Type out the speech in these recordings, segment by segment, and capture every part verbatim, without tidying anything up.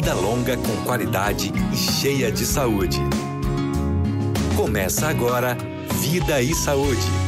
vida longa com qualidade e cheia de saúde. Começa agora Vida e Saúde.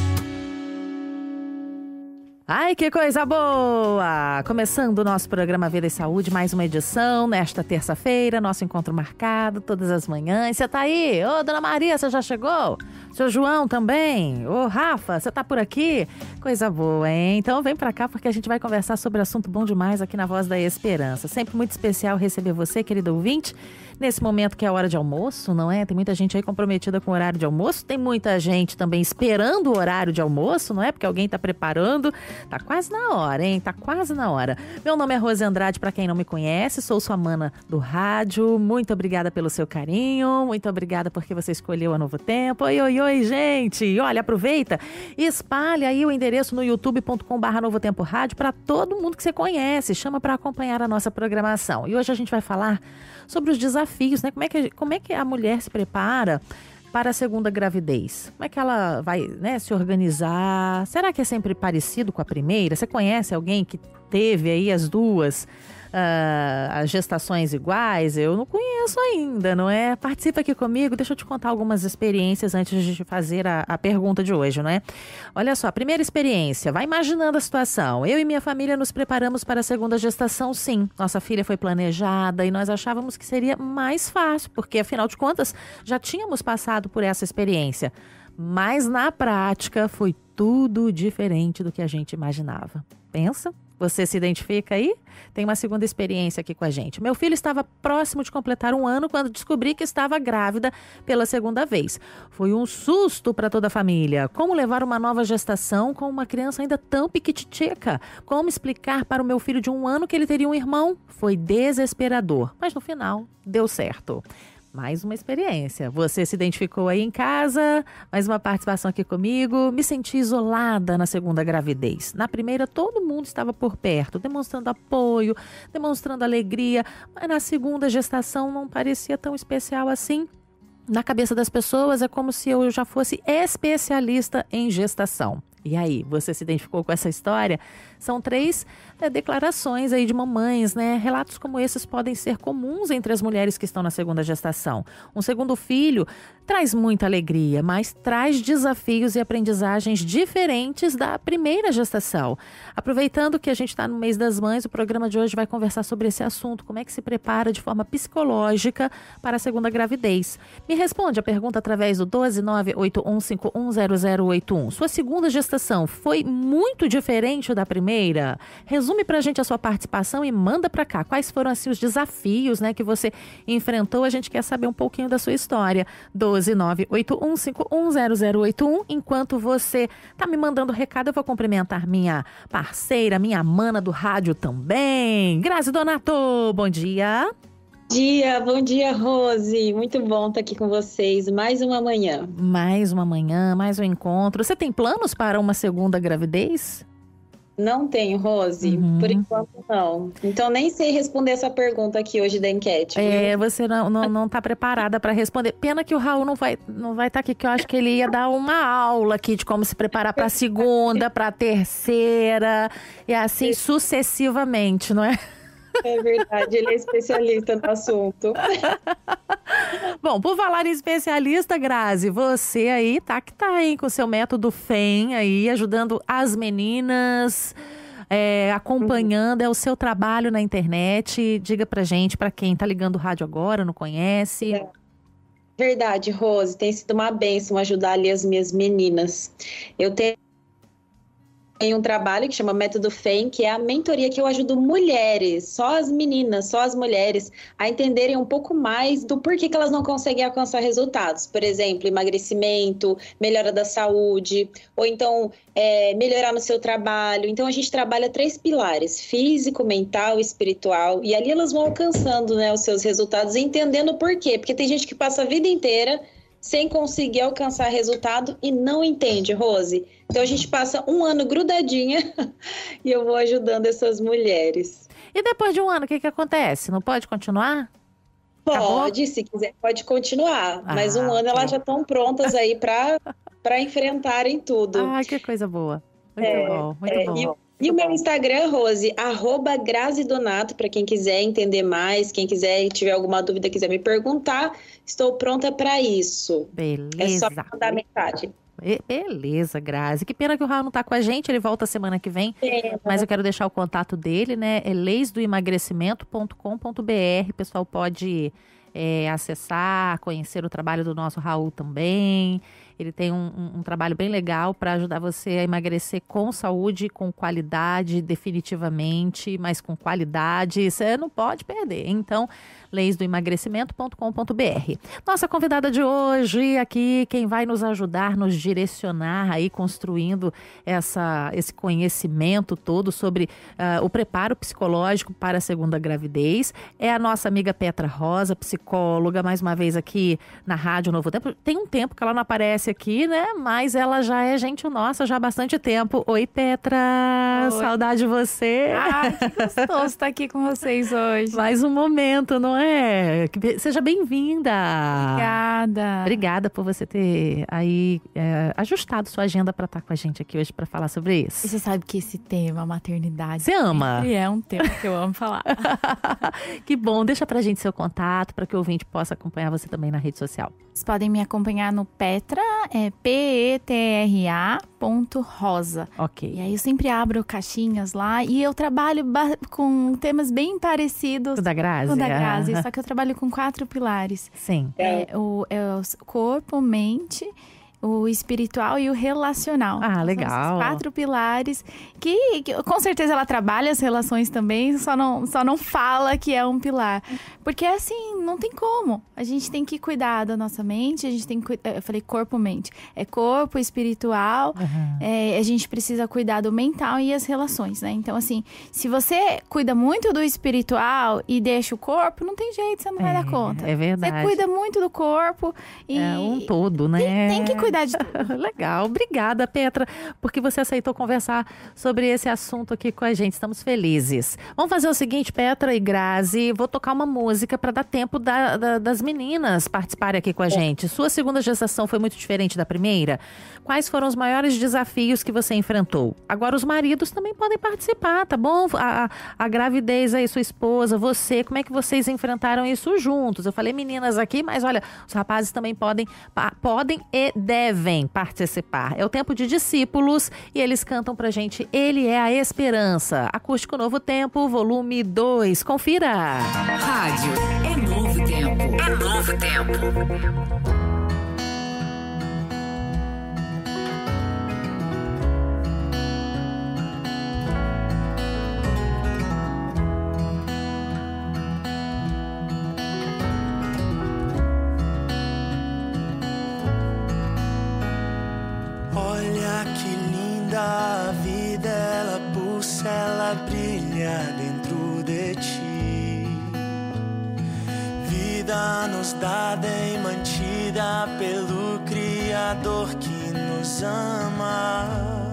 Ai, que coisa boa! Começando o nosso programa Vida e Saúde, mais uma edição nesta terça-feira, nosso encontro marcado todas as manhãs. Você tá aí? Ô, Dona Maria, você já chegou? Seu João também? Ô, Rafa, você tá por aqui? Coisa boa, hein? Então vem pra cá porque a gente vai conversar sobre assunto bom demais aqui na Voz da Esperança. Sempre muito especial receber você, querido ouvinte, nesse momento que é a hora de almoço, não é? Tem muita gente aí comprometida com o horário de almoço, tem muita gente também esperando o horário de almoço, não é? Porque alguém tá preparando. Tá quase na hora, hein? Tá quase na hora. Meu nome é Rose Andrade, pra quem não me conhece, sou sua mana do rádio. Muito obrigada pelo seu carinho, muito obrigada porque você escolheu a Novo Tempo. Oi, oi, oi, gente! Olha, aproveita e espalha aí o endereço no youtube ponto com barra Novo Tempo Rádio pra todo mundo que você conhece. Chama pra acompanhar a nossa programação. E hoje a gente vai falar sobre os desafios, né? Como é que, como é que a mulher se prepara para a segunda gravidez? Como é que ela vai, né, se organizar? Será que é sempre parecido com a primeira? Você conhece alguém que teve aí as duas, uh, as gestações iguais? Eu não conheço ainda, não é? Participa aqui comigo, deixa eu te contar algumas experiências antes de fazer a, a pergunta de hoje, não é? Olha só, primeira experiência, vai imaginando a situação. Eu e minha família nos preparamos para a segunda gestação, sim. Nossa filha foi planejada e nós achávamos que seria mais fácil, porque afinal de contas já tínhamos passado por essa experiência. Mas na prática foi tudo diferente do que a gente imaginava. Pensa? Você se identifica aí? Tem uma segunda experiência aqui com a gente. Meu filho estava próximo de completar um ano quando descobri que estava grávida pela segunda vez. Foi um susto para toda a família. Como levar uma nova gestação com uma criança ainda tão piquititica? Como explicar para o meu filho de um ano que ele teria um irmão? Foi desesperador, mas no final deu certo. Mais uma experiência. Você se identificou aí em casa, mais uma participação aqui comigo. Me senti isolada na segunda gravidez. Na primeira, todo mundo estava por perto, demonstrando apoio, demonstrando alegria. Mas na segunda gestação não parecia tão especial assim. Na cabeça das pessoas é como se eu já fosse especialista em gestação. E aí, você se identificou com essa história? São três é, declarações aí de mamães, né? Relatos como esses podem ser comuns entre as mulheres que estão na segunda gestação. Um segundo filho traz muita alegria, mas traz desafios e aprendizagens diferentes da primeira gestação. Aproveitando que a gente está no mês das mães, o programa de hoje vai conversar sobre esse assunto. Como é que se prepara de forma psicológica para a segunda gravidez? Me responde a pergunta através do doze nove oito um cinco um zero zero oito um. Sua segunda gestação foi muito diferente da primeira? Resume pra gente a sua participação e manda pra cá. Quais foram assim, os desafios, né, que você enfrentou? A gente quer saber um pouquinho da sua história. doze nove oito um cinco um zero zero oito um. Enquanto você tá me mandando recado, eu vou cumprimentar minha parceira, minha mana do rádio também. Grazi Donato, bom dia. Bom dia, bom dia, Rose. Muito bom estar aqui com vocês. Mais uma manhã. Mais uma manhã, mais um encontro. Você tem planos para uma segunda gravidez? Não tenho, Rose. Uhum. Por enquanto, não. Então, nem sei responder essa pergunta aqui hoje da enquete. É, viu? Você não, não, não tá preparada para responder. Pena que o Raul não vai não vai estar aqui, que eu acho que ele ia dar uma aula aqui de como se preparar para a segunda, para a terceira, e assim sucessivamente, não é? É verdade, ele é especialista no assunto. Bom, por falar em especialista, Grazi, você aí tá que tá, hein, com o seu método F E M aí, ajudando as meninas, é, acompanhando, é o seu trabalho na internet. Diga pra gente, pra quem tá ligando o rádio agora, não conhece. É. Verdade, Rose, tem sido uma bênção ajudar ali as minhas meninas. Eu tenho Tem um trabalho que chama Método F E M, que é a mentoria que eu ajudo mulheres, só as meninas, só as mulheres, a entenderem um pouco mais do porquê que elas não conseguem alcançar resultados. Por exemplo, emagrecimento, melhora da saúde, ou então é, melhorar no seu trabalho. Então a gente trabalha três pilares, físico, mental e espiritual, e ali elas vão alcançando, né, os seus resultados e entendendo o porquê. Porque tem gente que passa a vida inteira sem conseguir alcançar resultado e não entende, Rose. Então a gente passa um ano grudadinha e eu vou ajudando essas mulheres. E depois de um ano, o que que acontece? Não pode continuar? Pode, Acabou? se quiser, pode continuar. Ah, mas um ano elas já estão prontas aí para para enfrentarem tudo. Ah, que coisa boa. Muito é, bom, muito é, bom. E E o meu Instagram, Rose, arroba Grazi Donato, para quem quiser entender mais, quem quiser, tiver alguma dúvida, quiser me perguntar, estou pronta para isso. Beleza. É só mandar mensagem. Beleza, Grazi. Que pena que o Raul não tá com a gente, ele volta semana que vem. É. Mas eu quero deixar o contato dele, né? É leis do emagrecimento ponto com ponto b r. O pessoal pode é, acessar, conhecer o trabalho do nosso Raul também. Ele tem um, um, um trabalho bem legal para ajudar você a emagrecer com saúde, com qualidade, definitivamente, mas com qualidade. Você não pode perder. Então, leis do emagrecimento ponto com ponto b r. Nossa convidada de hoje aqui, quem vai nos ajudar, nos direcionar aí, construindo essa, esse conhecimento todo sobre uh, o preparo psicológico para a segunda gravidez, é a nossa amiga Petra Rosa, psicóloga, mais uma vez aqui na Rádio Novo Tempo. Tem um tempo que ela não aparece aqui, né? Mas ela já é gente nossa já há bastante tempo. Oi, Petra! Oi. Saudade de você! Ai, que gostoso estar aqui com vocês hoje. Mais um momento, não é? Seja bem-vinda! Obrigada! Obrigada por você ter aí é, ajustado sua agenda para estar com a gente aqui hoje para falar sobre isso. E você sabe que esse tema, maternidade, você ama? É um tema que eu amo falar. Que bom! Deixa pra gente seu contato para que o ouvinte possa acompanhar você também na rede social. Vocês podem me acompanhar no Petra, é P E T R A ponto rosa. Ok. E aí eu sempre abro caixinhas lá e eu trabalho com temas bem parecidos. Com da Grazi? Com o da Grazi, só que eu trabalho com quatro pilares. Sim. É o, é o corpo, mente, o espiritual e o relacional. Ah, legal. São esses quatro pilares que, que com certeza ela trabalha as relações também, só não, só não fala que é um pilar. Porque assim, não tem como. A gente tem que cuidar da nossa mente, a gente tem que... Eu falei corpo-mente. É corpo, espiritual, uhum. é, a gente precisa cuidar do mental e as relações, né? Então assim, se você cuida muito do espiritual e deixa o corpo, não tem jeito, você não é, vai dar conta. É verdade. Você cuida muito do corpo e... É um todo, né? Tem, tem que cuidar de tudo. Legal, obrigada, Petra, porque você aceitou conversar sobre esse assunto aqui com a gente. Estamos felizes. Vamos fazer o seguinte, Petra e Grazi, vou tocar uma música para dar tempo da, da, das meninas participarem aqui com a gente. Sua segunda gestação foi muito diferente da primeira? Quais foram os maiores desafios que você enfrentou? Agora os maridos também podem participar, tá bom? A, a, a gravidez aí, sua esposa, você, como é que vocês enfrentaram isso juntos? Eu falei meninas aqui, mas olha, os rapazes também podem, pa, podem e devem participar. É o Tempo de Discípulos e eles cantam pra gente Ele é a Esperança. Acústico Novo Tempo, volume dois. Confira! Rádio é Novo Tempo. É Novo Tempo. A vida, ela pulsa, ela brilha dentro de ti. Vida nos dada e mantida pelo Criador que nos ama.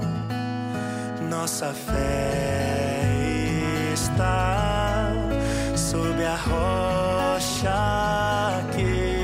Nossa fé está sob a rocha que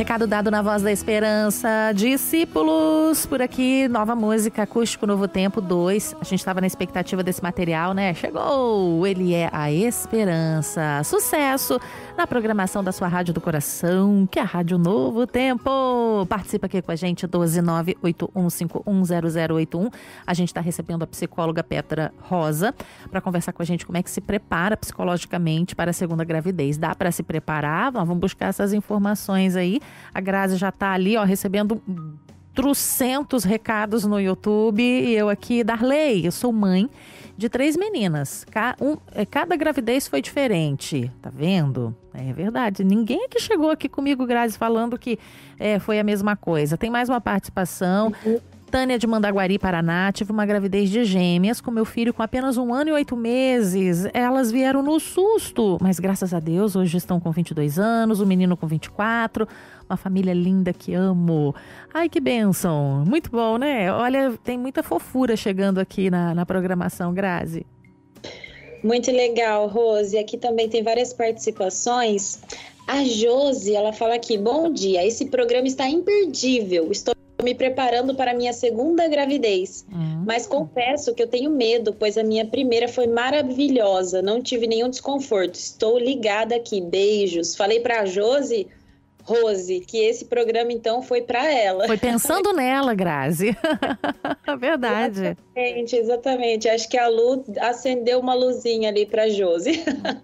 recado dado na Voz da Esperança. Discípulos, por aqui, nova música, Acústico Novo Tempo dois. A gente estava na expectativa desse material, né? Chegou! Ele é a Esperança. Sucesso na programação da sua Rádio do Coração, que é a Rádio Novo Tempo. Participa aqui com a gente, doze nove oito um cinco um zero zero oito um. A gente está recebendo a psicóloga Petra Rosa para conversar com a gente como é que se prepara psicologicamente para a segunda gravidez. Dá para se preparar? Vamos buscar essas informações aí. A Grazi já está ali, ó, recebendo trocentos recados no YouTube. E eu aqui, Darley, eu sou mãe de três meninas. Cada gravidez foi diferente, tá vendo? É verdade. Ninguém aqui chegou aqui comigo, Grazi, falando que é, foi a mesma coisa. Tem mais uma participação. Uhum. Tânia de Mandaguari, Paraná. Tive uma gravidez de gêmeas com meu filho com apenas um ano e oito meses. Elas vieram no susto, mas graças a Deus hoje estão com vinte e dois anos, o menino com vinte e quatro. Uma família linda que amo. Ai, que bênção. Muito bom, né? Olha, tem muita fofura chegando aqui na, na programação, Grazi. Muito legal, Rose. Aqui também tem várias participações. A Josi, ela fala aqui, bom dia, esse programa está imperdível. Estou me preparando para a minha segunda gravidez, uhum. mas confesso que eu tenho medo, pois a minha primeira foi maravilhosa, não tive nenhum desconforto. Estou ligada aqui, beijos. Falei para a Josi, Rose, que esse programa então foi para ela. Foi pensando nela, Grazi. Verdade. Exatamente, exatamente. Acho que a luz acendeu uma luzinha ali para a Josi.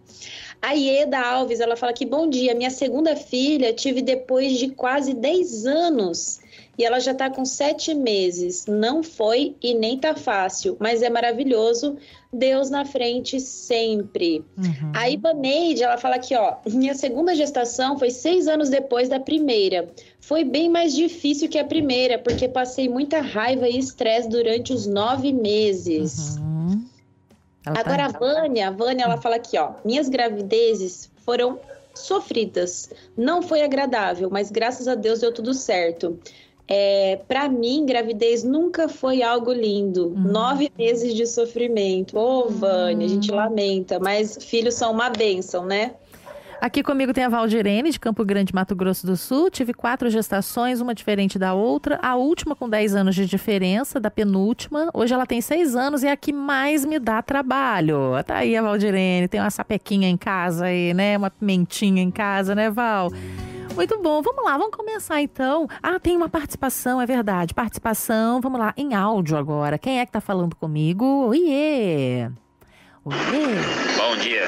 A Ieda Alves, ela fala que bom dia, minha segunda filha tive depois de quase dez anos. E ela já tá com sete meses. Não foi e nem tá fácil, mas é maravilhoso. Deus na frente sempre. Uhum. A Ibaneide, ela fala aqui, ó. Minha segunda gestação foi seis anos depois da primeira. Foi bem mais difícil que a primeira, porque passei muita raiva e estresse durante os nove meses. Uhum. Agora tá... a Vânia, a Vânia, ela fala aqui, ó. Minhas gravidezes foram sofridas. Não foi agradável, mas graças a Deus deu tudo certo. É, para mim, gravidez nunca foi algo lindo. Uhum. Nove meses de sofrimento. Ô, oh, Vânia, a gente lamenta, mas filhos são uma bênção, né? Aqui comigo tem a Valdirene, de Campo Grande, Mato Grosso do Sul. Tive quatro gestações, uma diferente da outra. A última com dez anos de diferença, da penúltima. Hoje ela tem seis anos e é a que mais me dá trabalho. Tá aí a Valdirene, tem uma sapequinha em casa aí, né? Uma pimentinha em casa, né, Val? Muito bom, vamos lá, vamos começar então. Ah, tem uma participação, é verdade, participação, vamos lá, em áudio agora. Quem é que tá falando comigo? Oiê! Oiê! Bom dia.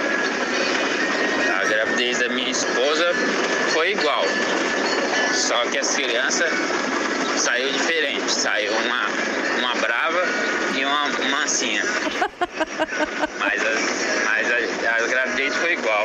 A gravidez da minha esposa foi igual, só que as crianças saiu diferente. Saiu uma, uma brava e uma mansinha. mas as, mas a, a gravidez foi igual.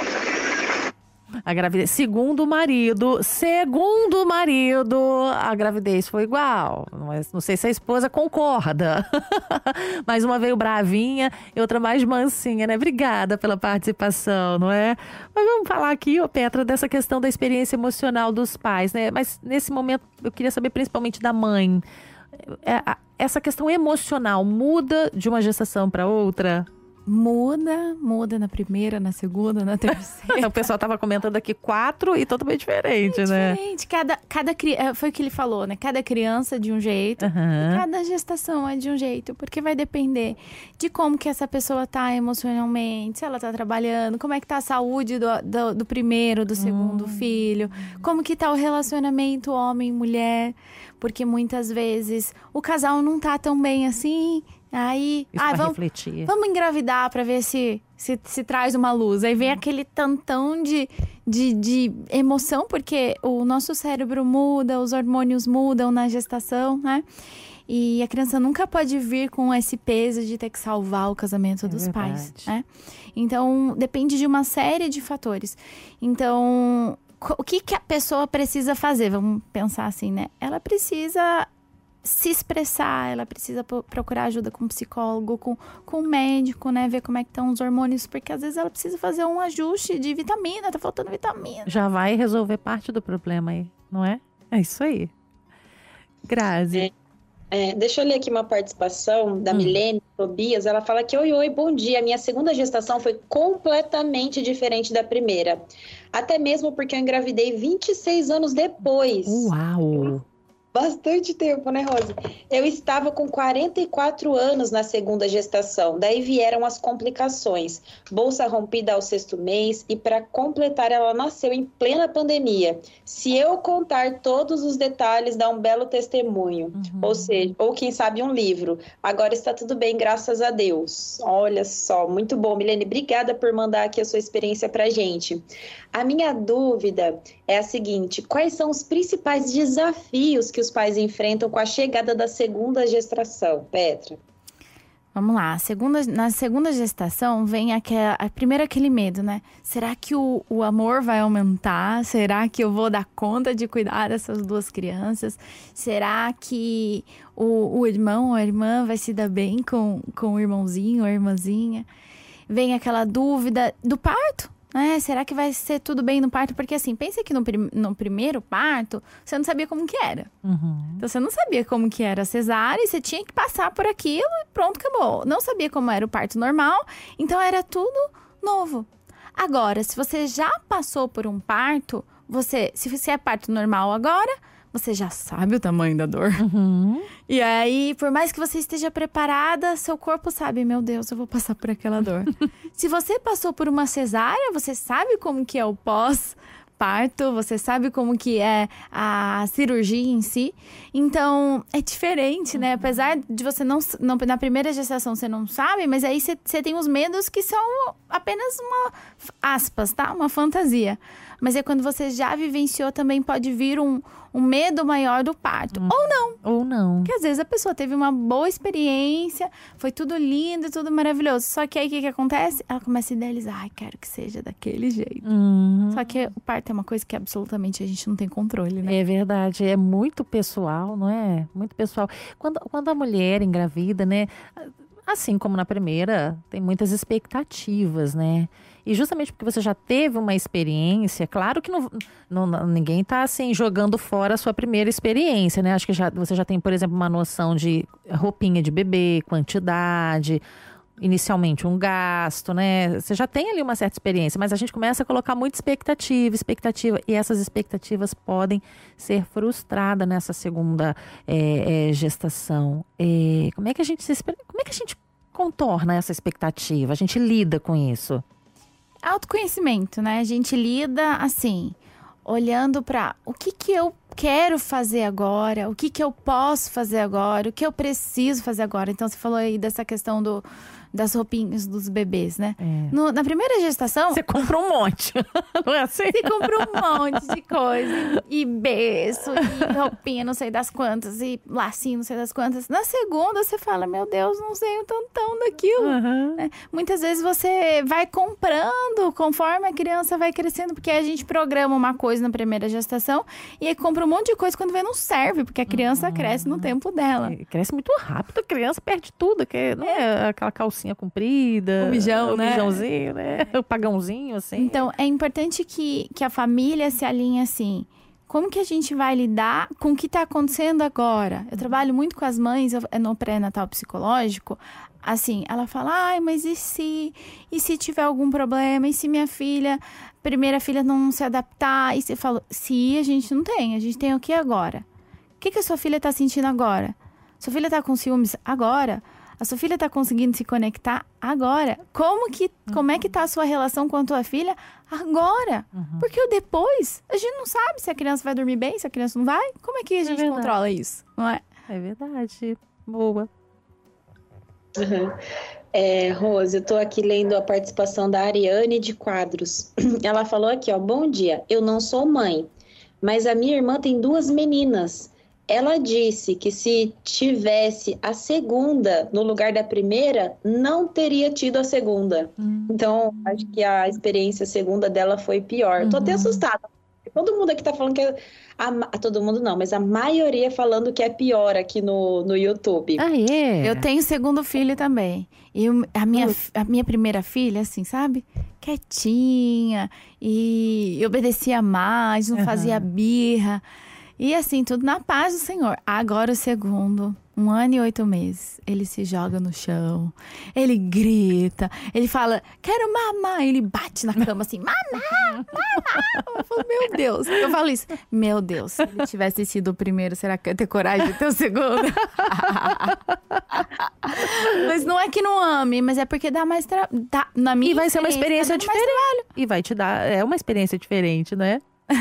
A gravidez, segundo o marido, segundo o marido, a gravidez foi igual. Mas não sei se a esposa concorda. Mas uma veio bravinha e outra mais mansinha, né? Obrigada pela participação, não é? Mas vamos falar aqui, ô Petra, dessa questão da experiência emocional dos pais, né? Mas nesse momento eu queria saber principalmente da mãe. Essa questão emocional muda de uma gestação para outra? Muda, muda na primeira, na segunda, na terceira. O pessoal tava comentando aqui quatro e totalmente diferente, é né? Diferente, cada, cada criança, foi o que ele falou, né? Cada criança de um jeito, uhum. e cada gestação é de um jeito, porque vai depender de como que essa pessoa tá emocionalmente, se ela tá trabalhando, como é que tá a saúde do, do, do primeiro, do segundo hum. filho, como que tá o relacionamento homem-mulher, porque muitas vezes o casal não tá tão bem assim. Aí, ah, vamos, vamos engravidar pra ver se, se, se traz uma luz. Aí vem aquele tantão de, de, de emoção, porque o nosso cérebro muda, os hormônios mudam na gestação, né? E a criança nunca pode vir com esse peso de ter que salvar o casamento é dos verdade. pais, né? Então, depende de uma série de fatores. Então, o que, que a pessoa precisa fazer? Vamos pensar assim, né? Ela precisa se expressar, ela precisa procurar ajuda com um psicólogo, com, com um médico, né? Ver como é que estão os hormônios, porque às vezes ela precisa fazer um ajuste de vitamina, tá faltando vitamina. Já vai resolver parte do problema aí, não é? É isso aí. Grazi. É. É, deixa eu ler aqui uma participação da hum. Milene Tobias. Ela fala que, oi, oi, bom dia. Minha segunda gestação foi completamente diferente da primeira. Até mesmo porque eu engravidei vinte e seis anos depois. Uau! Bastante tempo, né, Rose? Eu estava com quarenta e quatro anos na segunda gestação. Daí vieram as complicações. Bolsa rompida ao sexto mês e, para completar, ela nasceu em plena pandemia. Se eu contar todos os detalhes, dá um belo testemunho. Uhum. Ou seja, ou quem sabe um livro. Agora está tudo bem, graças a Deus. Olha só, muito bom. Milene, obrigada por mandar aqui a sua experiência pra gente. A minha dúvida é a seguinte: quais são os principais desafios que os pais enfrentam com a chegada da segunda gestação, Petra? Vamos lá, a segunda, na segunda gestação vem aquela, primeiro aquele medo, né? Será que o, o amor vai aumentar? Será que eu vou dar conta de cuidar dessas duas crianças? Será que o, o irmão ou a irmã vai se dar bem com, com o irmãozinho ou a irmãzinha? Vem aquela dúvida do parto. É, será que vai ser tudo bem no parto? Porque assim, pensa que no, prim- no primeiro parto, você não sabia como que era. Uhum. Então, você não sabia como que era a cesárea e você tinha que passar por aquilo e pronto, acabou. Não sabia como era o parto normal, então era tudo novo. Agora, se você já passou por um parto, você, se você é parto normal agora, você já sabe o tamanho da dor. Uhum. E aí, por mais que você esteja preparada, seu corpo sabe, meu Deus, eu vou passar por aquela dor. Se você passou por uma cesárea, você sabe como que é o pós-parto, você sabe como que é a cirurgia em si. Então, é diferente, né? Apesar de você não, não na primeira gestação você não sabe, mas aí você, você tem os medos que são apenas uma, aspas, tá? Uma fantasia. Mas é quando você já vivenciou, também pode vir um, um medo maior do parto. Hum. Ou não. Ou não. Porque às vezes a pessoa teve uma boa experiência, foi tudo lindo, tudo maravilhoso. Só que aí o que, que acontece? Ela começa a idealizar. Ai, quero que seja daquele jeito. Hum. Só que o parto é uma coisa que absolutamente a gente não tem controle, né? É verdade. É muito pessoal, não é? Muito pessoal. Quando, quando a mulher engravida, né? Assim como na primeira, tem muitas expectativas, né? E justamente porque você já teve uma experiência, claro que não, não, ninguém está assim, jogando fora a sua primeira experiência, né? Acho que já, você já tem, por exemplo, uma noção de roupinha de bebê, quantidade, inicialmente um gasto, né? Você já tem ali uma certa experiência, mas a gente começa a colocar muita expectativa, expectativa, e essas expectativas podem ser frustradas nessa segunda é, é, gestação. É, como é que a gente se, como é que a gente contorna essa expectativa? A gente lida com isso? Autoconhecimento, né? A gente lida assim, olhando para o que que eu quero fazer agora, o que que eu posso fazer agora, o que eu preciso fazer agora. Então, você falou aí dessa questão do, das roupinhas dos bebês, né? É. No, na primeira gestação... Você compra um monte, não é assim? Você compra um monte de coisa, e berço, e roupinha não sei das quantas, e lacinho não sei das quantas. Na segunda, você fala, meu Deus, não sei o tantão daquilo. Uhum. É, muitas vezes você vai comprando conforme a criança vai crescendo, porque a gente programa uma coisa na primeira gestação, e aí compra um monte de coisa, quando vê não serve, porque a criança uhum. cresce no tempo dela. É, cresce muito rápido, a criança perde tudo, que não é aquela calcinha comprida, o mijão, o né? mijãozinho, né? O pagãozinho, assim. Então, é importante que, que a família se alinhe assim. Como que a gente vai lidar com o que está acontecendo agora? Eu trabalho muito com as mães eu, no pré-natal psicológico. Assim, ela fala, ai, mas e se, e se tiver algum problema? E se minha filha, primeira filha não se adaptar? E se falo, se a gente não tem, a gente tem o que agora? O que, que a sua filha está sentindo agora? Sua filha está com ciúmes agora? A sua filha está conseguindo se conectar agora? Como, que, uhum. como é que está a sua relação com a tua filha agora? Uhum. Porque o depois, a gente não sabe se a criança vai dormir bem, se a criança não vai. Como é que a gente é controla isso? Não é? É verdade. Boa. Uhum. É, Rose, eu tô aqui lendo a participação da Ariane de Quadros. Ela falou aqui, ó, bom dia, eu não sou mãe, mas a minha irmã tem duas meninas. Ela disse que se tivesse a segunda no lugar da primeira, não teria tido a segunda. Uhum. Então, acho que a experiência segunda dela foi pior. Uhum. Tô até assustada. Todo mundo aqui tá falando que... É, a, todo mundo não, mas a maioria falando que é pior aqui no, no YouTube. Ah, é? Eu tenho segundo filho também. E a minha, a minha primeira filha, assim, sabe? Quietinha. E obedecia mais, não uhum. fazia birra. E assim, tudo na paz do Senhor. Agora o segundo, um ano e oito meses, ele se joga no chão, ele grita, ele fala, quero mamar, ele bate na cama assim, mamar, mamar. Eu falo, meu Deus, eu falo isso, meu Deus, se ele tivesse sido o primeiro, será que eu ia ter coragem de ter o segundo? Mas não é que não ame, mas é porque dá mais trabalho, na minha E vai ser uma experiência tá diferente. E vai te dar, é uma experiência diferente, né?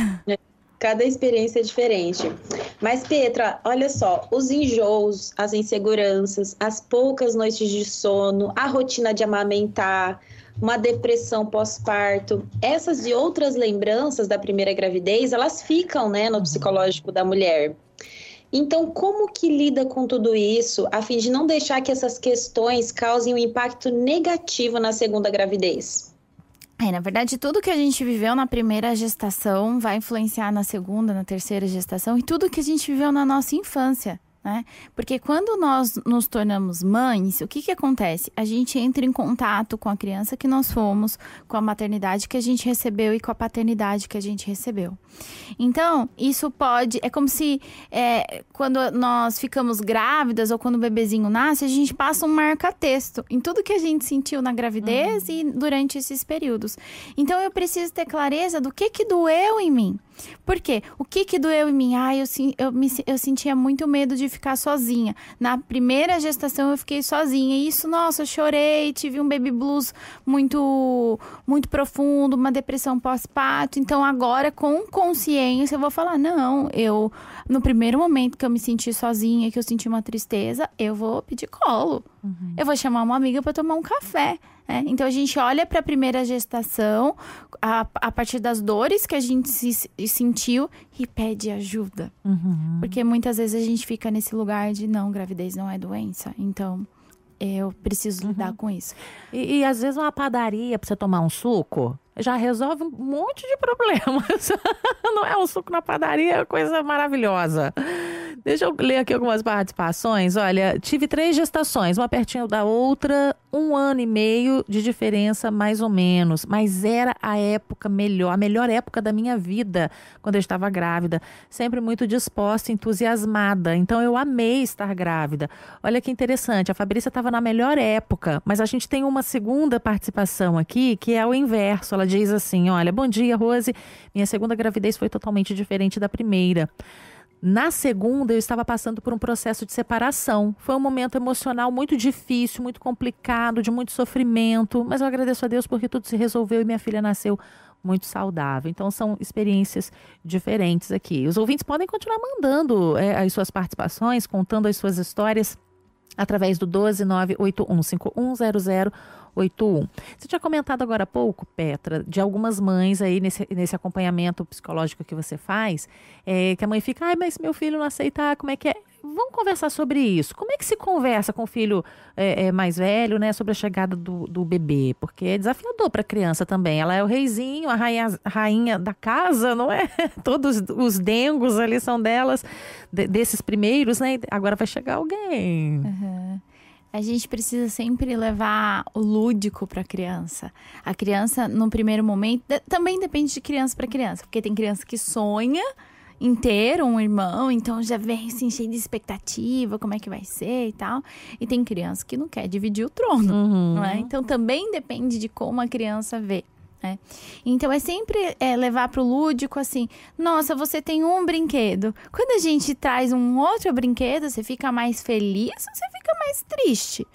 Cada experiência é diferente. Mas, Petra, olha só, os enjoos, as inseguranças, as poucas noites de sono, a rotina de amamentar, uma depressão pós-parto, essas e outras lembranças da primeira gravidez, elas ficam, né, no psicológico da mulher. Então, como que lida com tudo isso, a fim de não deixar que essas questões causem um impacto negativo na segunda gravidez? É, na verdade, tudo que a gente viveu na primeira gestação vai influenciar na segunda, na terceira gestação e tudo que a gente viveu na nossa infância, né? Porque quando nós nos tornamos mães, o que que acontece? A gente entra em contato com a criança que nós fomos, com a maternidade que a gente recebeu e com a paternidade que a gente recebeu. Então, isso pode... É como se é, quando nós ficamos grávidas ou quando o bebezinho nasce, a gente passa um marca-texto em tudo que a gente sentiu na gravidez uhum. e durante esses períodos. Então, eu preciso ter clareza do que que doeu em mim. Por quê? O que que doeu em mim? Ah, eu, eu, me, eu sentia muito medo de ficar sozinha. Na primeira gestação eu fiquei sozinha. E isso, nossa, eu chorei, tive um baby blues muito, muito profundo, uma depressão pós-parto. Então agora, com consciência, eu vou falar, não, eu, no primeiro momento que eu me senti sozinha, que eu senti uma tristeza, eu vou pedir colo. Uhum. Eu vou chamar uma amiga para tomar um café. É, então, a gente olha para a primeira gestação, a, a partir das dores que a gente se, sentiu e pede ajuda. Uhum. Porque muitas vezes a gente fica nesse lugar de, não, gravidez não é doença. Então, eu preciso uhum. lidar com isso. E, e, às vezes, uma padaria para você tomar um suco já resolve um monte de problemas. Não é um suco na padaria, é coisa maravilhosa. Deixa eu ler aqui algumas participações. Olha, tive três gestações, uma pertinho da outra, um ano e meio de diferença, mais ou menos. Mas era a época melhor, a melhor época da minha vida, quando eu estava grávida. Sempre muito disposta, entusiasmada. Então, eu amei estar grávida. Olha que interessante, a Fabrícia estava na melhor época, mas a gente tem uma segunda participação aqui, que é o inverso. Ela diz assim, olha, bom dia, Rose. Minha segunda gravidez foi totalmente diferente da primeira. Na segunda, eu estava passando por um processo de separação. Foi um momento emocional muito difícil, muito complicado, de muito sofrimento. Mas eu agradeço a Deus porque tudo se resolveu e minha filha nasceu muito saudável. Então, são experiências diferentes aqui. Os ouvintes podem continuar mandando é, as suas participações, contando as suas histórias através do doze nove oito um cinco um zero zero oito um. Você tinha comentado agora há pouco, Petra, de algumas mães aí nesse, nesse acompanhamento psicológico que você faz, é, que a mãe fica, ai, mas meu filho não aceita, como é que é? Vamos conversar sobre isso. Como é que se conversa com o filho é, é, mais velho, né, sobre a chegada do, do bebê? Porque é desafiador para a criança também. Ela é o reizinho, a rainha, a rainha da casa, não é? Todos os dengos ali são delas, de, desses primeiros, né? Agora vai chegar alguém. Uhum. A gente precisa sempre levar o lúdico para a criança. A criança, no primeiro momento, também depende de criança para criança. Porque tem criança que sonha em ter um irmão, então já vem assim, cheio de expectativa, como é que vai ser e tal. E tem criança que não quer dividir o trono, uhum. não é? Então também depende de como a criança vê. É. Então é sempre é, levar pro lúdico assim, nossa, você tem um brinquedo. Quando a gente traz um outro brinquedo, você fica mais feliz ou você fica mais triste?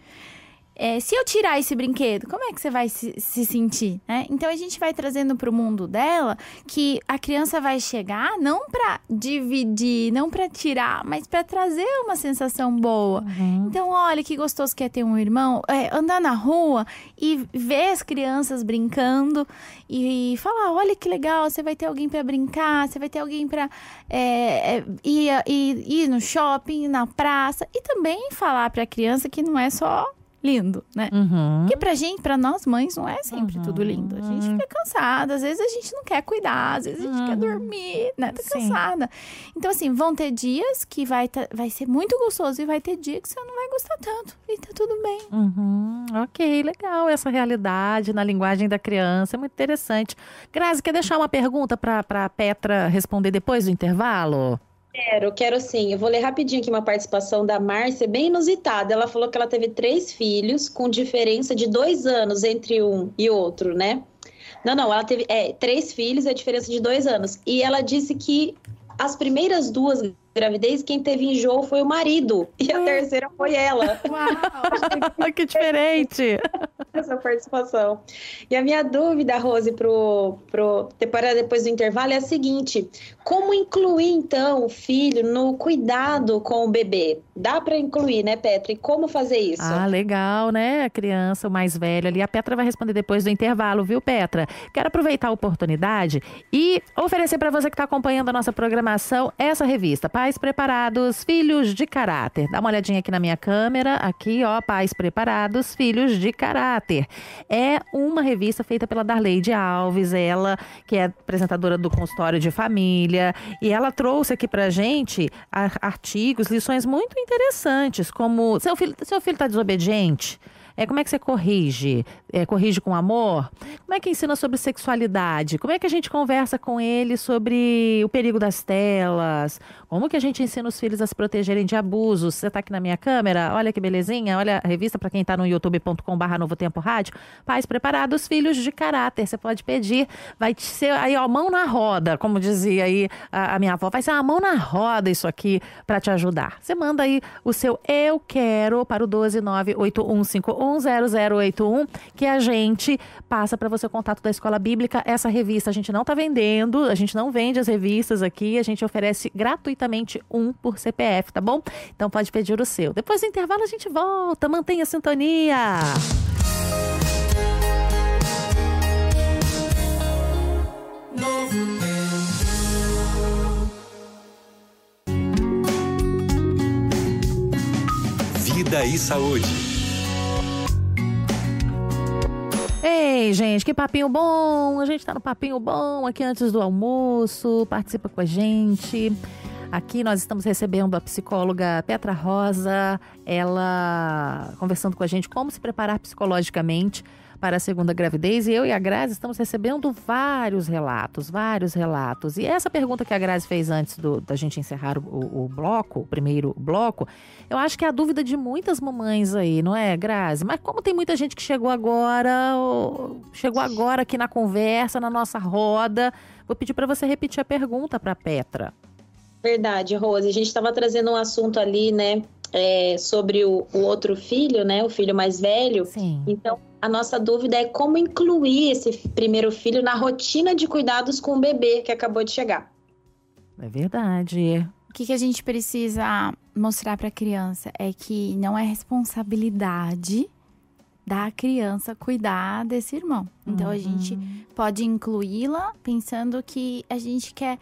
É, se eu tirar esse brinquedo, como é que você vai se, se sentir? Né? Então a gente vai trazendo pro mundo dela que a criança vai chegar não para dividir, não para tirar, mas para trazer uma sensação boa. Uhum. Então, olha que gostoso que é ter um irmão, é, andar na rua e ver as crianças brincando e falar, olha que legal, você vai ter alguém para brincar, você vai ter alguém para é, é, ir, ir, ir no shopping, na praça, e também falar para a criança que não é só lindo, né? Uhum. Porque pra gente, pra nós mães, não é sempre uhum. tudo lindo. A gente fica cansada, às vezes a gente não quer cuidar, às vezes a gente uhum. quer dormir, né? Tá Sim. cansada. Então, assim, vão ter dias que vai, tá, vai ser muito gostoso e vai ter dia que você não vai gostar tanto. E tá tudo bem. Uhum. Ok, legal essa realidade na linguagem da criança, é muito interessante. Grazi, quer deixar uma pergunta pra, pra Petra responder depois do intervalo? Quero, quero sim. Eu vou ler rapidinho aqui uma participação da Márcia, bem inusitada. Ela falou que ela teve três filhos com diferença de dois anos entre um e outro, né? Não, não, ela teve é, três filhos e a diferença de dois anos. E ela disse que as primeiras duas gravidez, quem teve enjoo foi o marido. E a terceira foi ela. Uau! Que diferente! Essa participação. E a minha dúvida, Rose, pro, pro, para depois do intervalo é a seguinte: como incluir, então, o filho no cuidado com o bebê? Dá para incluir, né, Petra? E como fazer isso? Ah, legal, né? A criança, o mais velho ali. A Petra vai responder depois do intervalo, viu, Petra? Quero aproveitar a oportunidade e oferecer para você que está acompanhando a nossa programação essa revista, Pais Preparados, Filhos de Caráter. Dá uma olhadinha aqui na minha câmera, aqui, ó, Pais Preparados, Filhos de Caráter. É uma revista feita pela Darleide Alves, ela que é apresentadora do Consultório de Família, e ela trouxe aqui pra gente artigos, lições muito interessantes, como seu filho, seu filho tá desobediente? É, como é que você corrige? É, corrige com amor? Como é que ensina sobre sexualidade? Como é que a gente conversa com ele sobre o perigo das telas? Como que a gente ensina os filhos a se protegerem de abusos? Você está aqui na minha câmera? Olha que belezinha. Olha a revista para quem está no youtube ponto com barra Novo Tempo Rádio. Pais Preparados, Filhos de Caráter. Você pode pedir. Vai ser aí, ó, mão na roda, como dizia aí a, a minha avó. Vai ser uma mão na roda isso aqui para te ajudar. Você manda aí o seu eu quero para o doze nove oito um cinco um zero zero oito um, que a gente passa para você o contato da Escola Bíblica. Essa revista a gente não está vendendo, a gente não vende as revistas aqui, a gente oferece gratuitamente um por C P F, tá bom? Então pode pedir o seu. Depois do intervalo a gente volta, mantenha a sintonia. Vida e Saúde. Ei, gente, que papinho bom! A gente tá no papinho bom aqui antes do almoço. Participa com a gente. Aqui nós estamos recebendo a psicóloga Petra Rosa, ela conversando com a gente como se preparar psicologicamente para a segunda gravidez. E eu e a Grazi estamos recebendo vários relatos, vários relatos. E essa pergunta que a Grazi fez antes do, da gente encerrar o, o, o bloco, o primeiro bloco, eu acho que é a dúvida de muitas mamães aí, não é, Grazi? Mas como tem muita gente que chegou agora, chegou agora aqui na conversa, na nossa roda, vou pedir para você repetir a pergunta para a Petra. Verdade, Rose. A gente estava trazendo um assunto ali, né, é, sobre o, o outro filho, né, o filho mais velho. Sim. Então, a nossa dúvida é como incluir esse primeiro filho na rotina de cuidados com o bebê que acabou de chegar. É verdade. O que, que a gente precisa mostrar para a criança é que não é responsabilidade da criança cuidar desse irmão. Então, uhum. a gente pode incluí-la pensando que a gente quer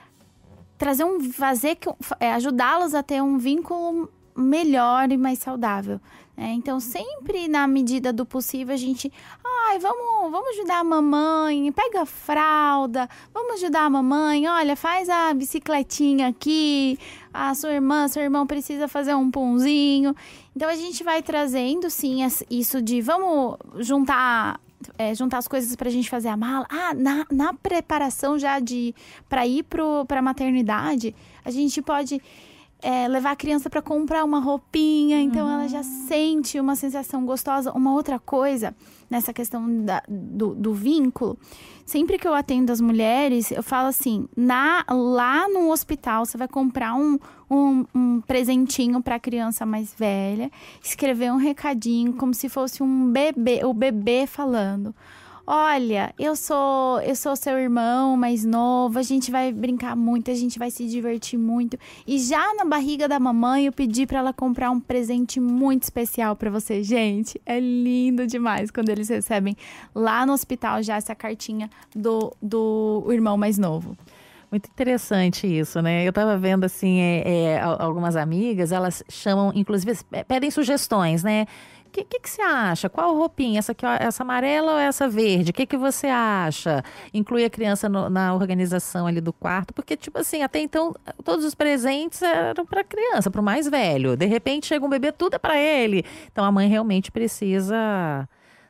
trazer um, fazer, é, ajudá-los a ter um vínculo melhor e mais saudável. É, então, sempre na medida do possível, a gente... Ai, vamos, vamos ajudar a mamãe, pega a fralda, vamos ajudar a mamãe, olha, faz a bicicletinha aqui, a sua irmã, seu irmão precisa fazer um pãozinho. Então, a gente vai trazendo, sim, isso de vamos juntar... É, juntar as coisas pra gente fazer a mala. Ah, na, na preparação já de pra ir pro, pra maternidade, a gente pode é, levar a criança pra comprar uma roupinha, então uhum. ela já sente uma sensação gostosa. Uma outra coisa, nessa questão da, do, do vínculo, sempre que eu atendo as mulheres, eu falo assim, na, lá no hospital você vai comprar um, um, um presentinho para a criança mais velha, escrever um recadinho como se fosse um bebê, o bebê falando. Olha, eu sou, eu sou seu irmão mais novo, a gente vai brincar muito, a gente vai se divertir muito. E já na barriga da mamãe eu pedi para ela comprar um presente muito especial para você. Gente, é lindo demais quando eles recebem lá no hospital já essa cartinha do, do irmão mais novo. Muito interessante isso, né? Eu tava vendo, assim, é, é, algumas amigas, elas chamam, inclusive, pedem sugestões, né? O que, que, que você acha? Qual roupinha? Essa aqui, ó, essa amarela ou essa verde? O que, que você acha? Inclui a criança no, na organização ali do quarto, porque, tipo assim, até então, todos os presentes eram para a criança, para o mais velho. De repente, chega um bebê, tudo é para ele. Então, a mãe realmente precisa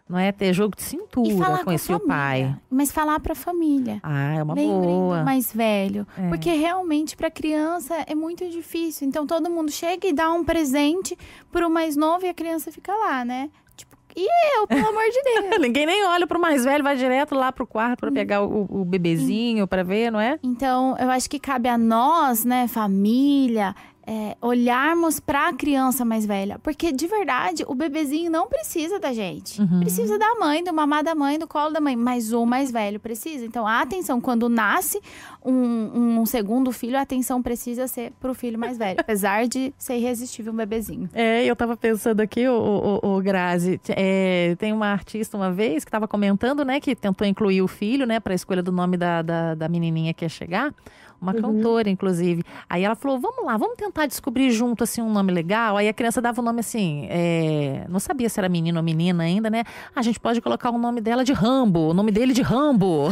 Não é ter jogo de E cintura falar com com a esse o pai. família. Mas falar pra família. Ah, é uma Lembrem boa. do mais velho. É. Porque realmente pra criança é muito difícil. Então todo mundo chega e dá um presente pro mais novo e a criança fica lá, né? Tipo, e eu, pelo amor de Deus. Ninguém nem olha pro mais velho, vai direto lá pro quarto pra pegar o, o bebezinho, pra ver, não é? Então, eu acho que cabe a nós, né, família, é, olharmos para a criança mais velha. Porque, de verdade, o bebezinho não precisa da gente. Uhum. Precisa da mãe, do mamar da mãe, do colo da mãe. Mas o mais velho precisa. Então, a atenção, quando nasce um, um segundo filho, a atenção precisa ser pro filho mais velho. Apesar de ser irresistível um bebezinho. É, eu tava pensando aqui, o, o, o Grazi, é, tem uma artista uma vez que tava comentando, né, que tentou incluir o filho, né, pra escolha do nome da, da, da menininha que ia chegar. Uma Uhum. cantora, inclusive. Aí ela falou, vamos lá, vamos tentar descobrir junto, assim, um nome legal. Aí a criança dava o nome assim, é, não sabia se era menino ou menina ainda, né? A gente pode colocar o nome dela de Rambo, o nome dele de Rambo.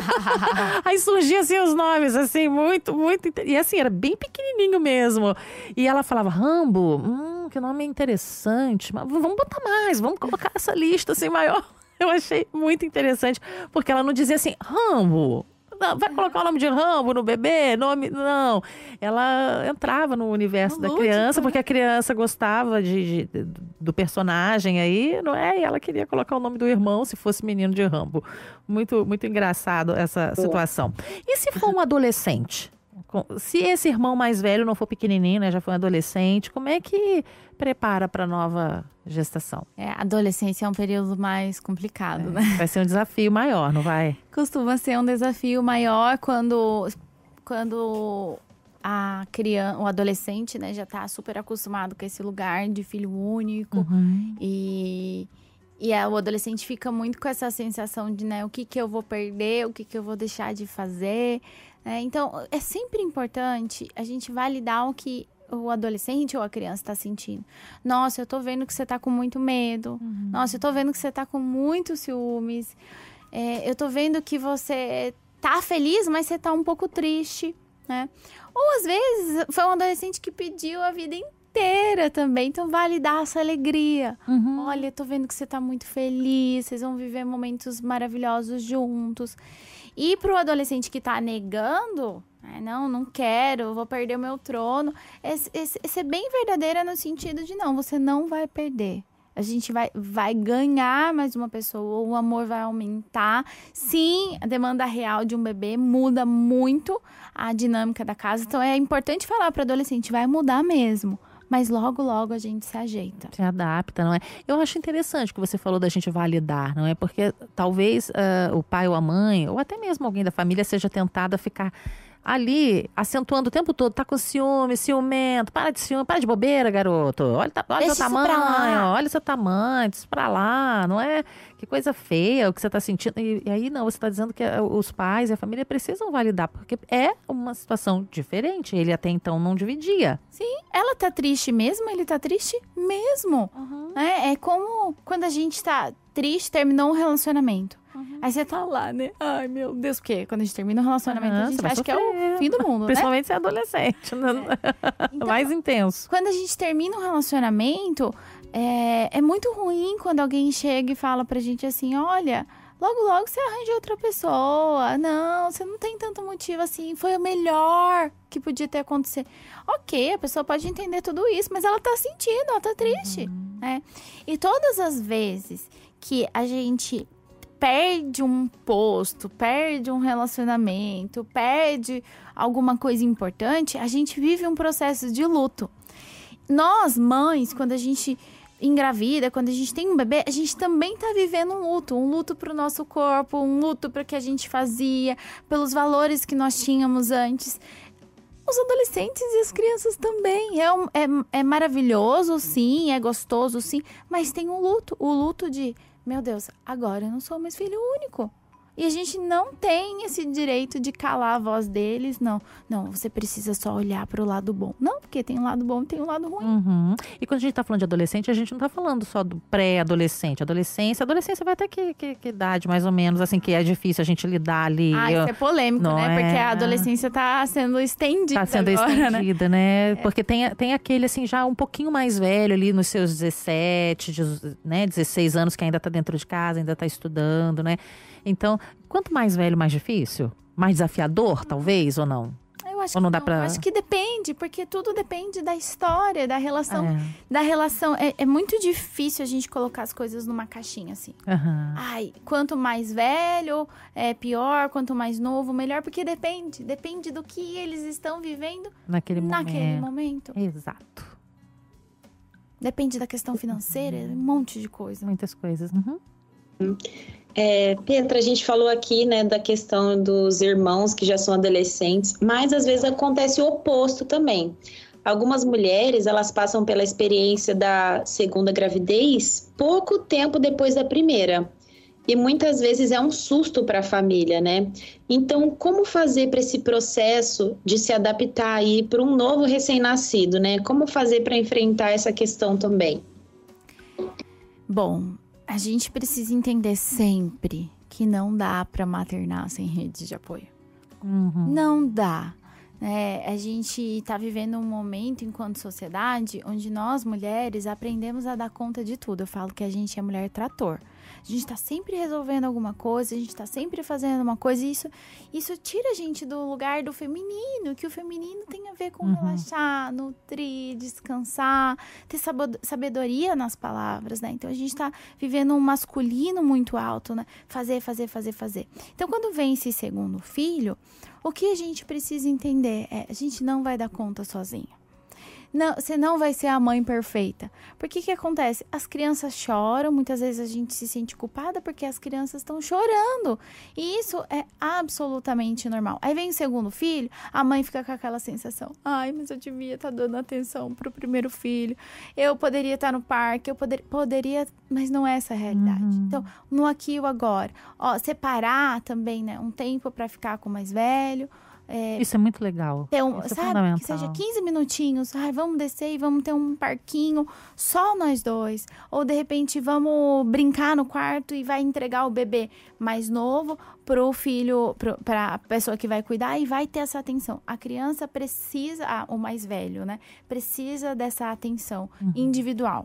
Aí surgiam, assim, os nomes, assim, muito, muito... E assim, era bem pequenininho mesmo. E ela falava, Rambo, hum, que nome interessante. Mas vamos botar mais, vamos colocar essa lista, assim, maior. Eu achei muito interessante, porque ela não dizia assim, Rambo... Não, vai colocar o nome de Rambo no bebê? Nome, não. Ela entrava no universo No da lúdico, criança, né? porque a criança gostava de, de- do personagem aí, não é? E ela queria colocar o nome do irmão se fosse menino de Rambo. Muito, muito engraçado essa situação. E se for um adolescente? Com- Se esse irmão mais velho não for pequenininho, né? Já foi um adolescente, como é que prepara para nova gestação? É, a adolescência é um período mais complicado, né? Vai ser um desafio maior, não vai? Costuma ser um desafio maior quando, quando a criança, o adolescente, né, já tá super acostumado com esse lugar de filho único. E, e é, o adolescente fica muito com essa sensação de, né, o que que eu vou perder, o que que eu vou deixar de fazer. Né? Então, é sempre importante a gente validar o que o adolescente ou a criança está sentindo. Nossa, eu tô vendo que você tá com muito medo. Nossa, eu tô vendo que você tá com muitos ciúmes. É, eu tô vendo que você tá feliz, mas você tá um pouco triste, né? Ou às vezes foi um adolescente que pediu a vida inteira também. Então, validar essa alegria. Olha, eu tô vendo que você tá muito feliz. Vocês vão viver momentos maravilhosos juntos. E pro adolescente que tá negando, né, não, não quero, vou perder o meu trono. Esse, esse, esse é bem verdadeira no sentido de não, você não vai perder. A gente vai, vai ganhar mais uma pessoa, o amor vai aumentar. Sim, a demanda real de um bebê muda muito a dinâmica da casa. Então, é importante falar para o adolescente, vai mudar mesmo. Mas logo, logo a gente se ajeita. Se adapta, não é? Eu acho interessante que você falou da gente validar, não é? Porque talvez ah, o pai ou a mãe, ou até mesmo alguém da família, seja tentado a ficar ali, acentuando o tempo todo, tá com ciúme, ciumento, para de ciúme, para de bobeira, garoto. Olha, tá, olha Deixa seu isso pra tamanho, lá. olha seu tamanho, isso pra lá, não é? Que coisa feia o que você tá sentindo. E, e aí, não, você tá dizendo que eh, os pais e a família precisam validar, porque é uma situação diferente. Ele até então não dividia. Sim, ela tá triste mesmo, ele tá triste mesmo. É, é como quando a gente tá triste, terminou um relacionamento. Aí você tá lá, né? Ai, meu Deus, porque quando a gente termina um relacionamento, Aham, a você gente vai acha que é sofrer. o fim do mundo, né? Principalmente se é adolescente, né? Então, Mais intenso. quando a gente termina um relacionamento, é, é muito ruim quando alguém chega e fala pra gente assim, olha, logo, logo você arranja outra pessoa. Não, você não tem tanto motivo assim. Foi o melhor que podia ter acontecido. Ok, a pessoa pode entender tudo isso, mas ela tá sentindo, ela tá triste, né? E todas as vezes que a gente perde um posto, perde um relacionamento, perde alguma coisa importante, a gente vive um processo de luto. Nós, mães, quando a gente engravida, quando a gente tem um bebê, a gente também tá vivendo um luto. Um luto pro nosso corpo, um luto pro que a gente fazia, pelos valores que nós tínhamos antes. Os adolescentes e as crianças também. É, um, é, é maravilhoso, sim, é gostoso, sim, mas tem um luto. O luto de, meu Deus, agora eu não sou mais filho único. E a gente não tem esse direito de calar a voz deles, não. Não, você precisa só olhar para o lado bom. Não, porque tem um lado bom e tem um lado ruim. Uhum. E quando a gente tá falando de adolescente, a gente não tá falando só do pré-adolescente. Adolescência, adolescência vai até que, que, que idade, mais ou menos, assim, que é difícil a gente lidar ali. Ah, isso é polêmico, não né? é... Porque a adolescência tá sendo estendida Tá sendo agora, estendida, né? né? É. Porque tem, tem aquele, assim, já um pouquinho mais velho ali nos seus dezessete, né? dezesseis anos, que ainda tá dentro de casa, ainda tá estudando, né? Então, quanto mais velho, mais difícil? Mais desafiador, talvez, ou não? Eu acho ou não que dá não. pra... Acho que depende, porque tudo depende da história, da relação. É. Da relação. É, é muito difícil a gente colocar as coisas numa caixinha, assim. Uhum. Ai, quanto mais velho, é pior. Quanto mais novo, melhor. Porque depende. Depende do que eles estão vivendo naquele, naquele momento. momento. Exato. Depende da questão financeira, um monte de coisa. Muitas coisas. Uhum. É, Petra, a gente falou aqui, né, da questão dos irmãos que já são adolescentes, mas às vezes acontece o oposto também. Algumas mulheres, elas passam pela experiência da segunda gravidez pouco tempo depois da primeira. E muitas vezes é um susto para a família, né? Então, como fazer para esse processo de se adaptar aí para um novo recém-nascido, né? Como fazer para enfrentar essa questão também? Bom, a gente precisa entender sempre que não dá para maternar sem rede de apoio. Uhum. Não dá. É, a gente está vivendo um momento, enquanto sociedade, onde nós, mulheres, aprendemos a dar conta de tudo. Eu falo que a gente é mulher trator. A gente está sempre resolvendo alguma coisa, a gente está sempre fazendo uma coisa. E isso, isso tira a gente do lugar do feminino, que o feminino tem a ver com uhum. relaxar, nutrir, descansar, ter sabedoria nas palavras, né? Então, a gente está vivendo um masculino muito alto, né? Fazer, fazer, fazer, fazer. Então, quando vem esse segundo filho, o que a gente precisa entender é, a gente não vai dar conta sozinha. Não, você não vai ser a mãe perfeita. Porque que acontece? As crianças choram, muitas vezes a gente se sente culpada porque as crianças estão chorando. E isso é absolutamente normal. Aí vem o segundo filho, a mãe fica com aquela sensação. Ai, mas eu devia estar dando atenção pro primeiro filho. Eu poderia estar no parque, eu poder, poderia, mas não é essa a realidade. Uhum. Então, no aqui e o agora. Ó, separar também, né? Um tempo para ficar com o mais velho. É, isso é muito legal. Ter um, isso sabe, é fundamental. Que seja quinze minutinhos. Ai, vamos descer e vamos ter um parquinho só nós dois. Ou, de repente, vamos brincar no quarto e vai entregar o bebê mais novo pro filho, pro, pra pessoa que vai cuidar e vai ter essa atenção. A criança precisa, ah, o mais velho, né? Precisa dessa atenção uhum. individual.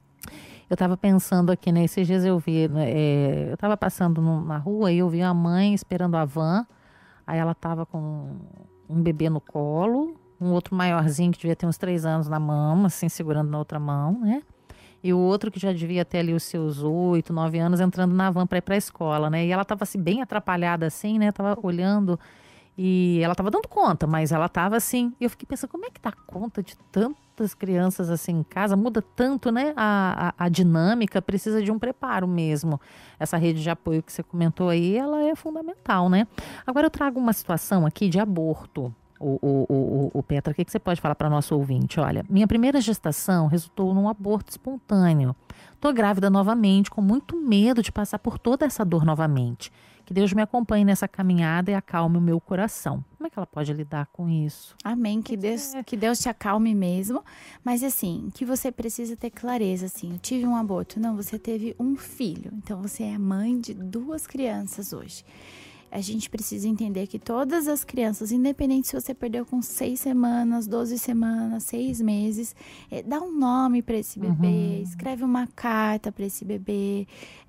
Eu tava pensando aqui, né? Esses dias eu vi, é, eu tava passando no, na rua e eu vi a mãe esperando a van. Aí ela tava com um bebê no colo, um outro maiorzinho que devia ter uns três anos na mão, assim, segurando na outra mão, né? E o outro que já devia ter ali os seus oito, nove anos, entrando na van para ir para a escola, né? E ela tava assim, bem atrapalhada assim, né? Tava olhando e ela tava dando conta, mas ela tava assim... E eu fiquei pensando, como é que dá conta de tantas crianças assim em casa? Muda tanto, né? A, a, a dinâmica precisa de um preparo mesmo. Essa rede de apoio que você comentou aí, ela é fundamental, né? Agora eu trago uma situação aqui de aborto. O, o, o, o Petra, o que, que você pode falar para nosso ouvinte? Olha, minha primeira gestação resultou num aborto espontâneo. Estou grávida novamente, com muito medo de passar por toda essa dor novamente. Que Deus me acompanhe nessa caminhada e acalme o meu coração. Como é que ela pode lidar com isso? Amém, que Deus, que Deus te acalme mesmo. Mas assim, que você precisa ter clareza, assim, eu tive um aborto. Não, você teve um filho. Então você é mãe de duas crianças hoje. A gente precisa entender que todas as crianças, independente se você perdeu com seis semanas, doze semanas, seis meses, é, dá um nome para esse bebê, uhum. escreve uma carta para esse bebê,